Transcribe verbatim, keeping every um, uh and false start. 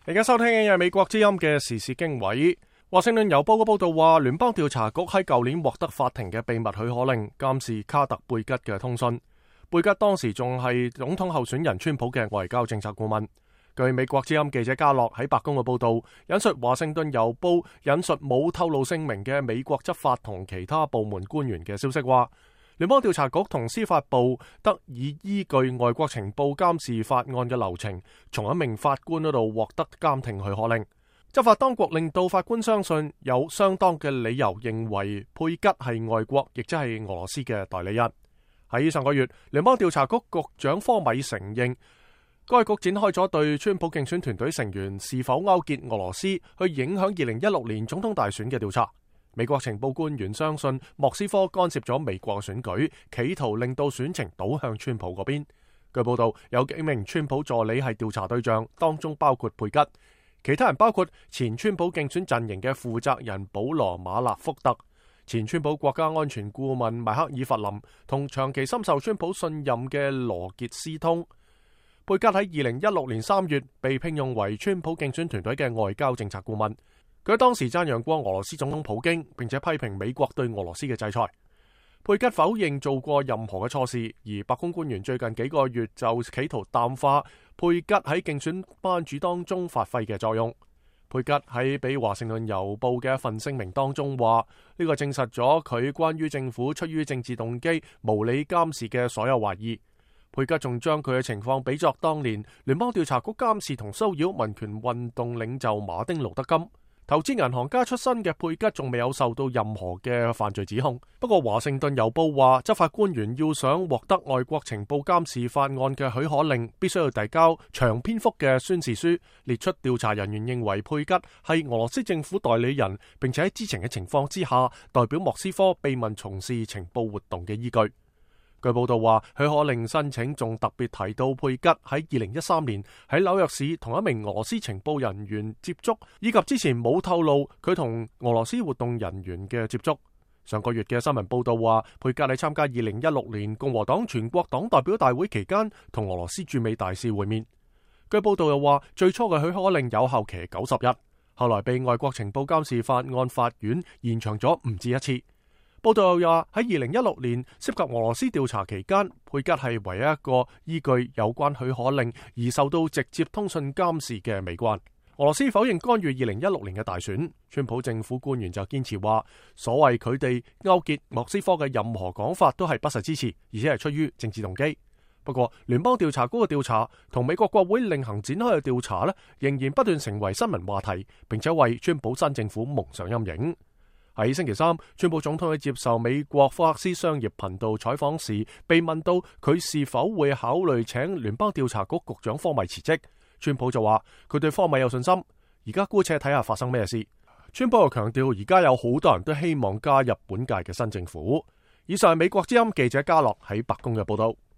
而家收聽嘅係美國之音嘅時事經緯。華盛頓郵報嘅報道話，聯邦調查局喺舊年獲得法庭嘅秘密許可令，監視卡特貝吉嘅通訊。貝吉當時仲係總統候選人川普嘅外交政策顧問。據美國之音記者加洛喺白宮嘅報道，引述華盛頓郵報引述冇透露姓名嘅美國執法同其他部門官員嘅消息話，聯邦調查局同司法部得以依據外國情報監視法案嘅流程，從一名法官嗰度獲得監聽許可令。執法當局令到法官相信有相當嘅理由認為佩吉係外國，亦即係俄羅斯嘅代理人。喺上個月，聯邦調查局局長科米承認，該局展開咗對川普競選團隊成員是否勾結俄羅斯去影響二零一六年總統大選嘅調查。美國情報官員相信莫斯科干涉咗美國選舉，企圖令到選情倒向川普嗰邊。據報道，有幾名川普助理係調查對象，當中包括佩吉。其他人包括前川普競選陣營嘅負責人保羅馬納福特、前川普國家安全顧問邁克爾弗林同長期深受川普信任嘅羅傑斯通。佩吉喺二零一六年三月被聘用為川普競選團隊嘅外交政策顧問。佢當時讚揚過俄羅斯總統普京，並且批評美國對俄羅斯嘅制裁。佩吉否認做過任何嘅錯事，而白宮官員最近幾個月就企圖淡化佩吉喺競選班子當中發揮嘅作用。佩吉喺俾華盛頓郵報嘅一份聲明當中話，呢個證實咗佢關於政府出於政治動機無理監視嘅所有懷疑。佩吉仲將佢嘅情況比作當年聯邦調查局監視同騷擾民權運動領袖馬丁路德金。投資銀行家出身嘅佩吉仲未有受到任何嘅犯罪指控。不過華盛頓郵報話，執法官員要想獲得外國情報監視法案嘅許可令，必須要遞交長篇幅嘅宣示書，列出調查人員認為佩吉係俄羅斯政府代理人，並且喺知情嘅情況之下代表莫斯科秘密從事情報活動嘅依據。據報道話，許可令申請仲特別提到佩吉喺二零一三年喺紐約市同一名俄羅斯情報人員接觸，以及之前冇透露佢同俄羅斯活動人員嘅接觸。上個月嘅新聞報道話，佩吉喺參加二零一六年共和黨全國黨代表大會期間同俄羅斯駐美大使會面。據報道又話，最初嘅許可令有效期九十日，後來被外國情報監視法案法院延長咗唔止一次。報道又話喺二零一六年涉及俄羅斯調查期間，佩吉係唯一一個依據有關許可令而受到直接通訊監視嘅美國人。俄羅斯否認干預二零一六年嘅大選，川普政府官員就堅持話，所謂佢哋勾結莫斯科嘅任何講法都係不實支持，而且係出於政治動機。不過，聯邦調查局嘅調查同美國國會另行展開嘅調查呢，仍然不斷成為新聞話題，並且為川普新政府蒙上陰影。喺星期三，川普總統喺接受美國福克斯商業頻道採訪時，被問到佢是否會考慮請聯邦調查局局長科米辭職。川普就話佢對科米有信心，而家姑且睇下發生咩事。川普又強調，而家有好多人都希望加入本屆嘅新政府。以上係美國之音記者加洛喺白宮嘅報道。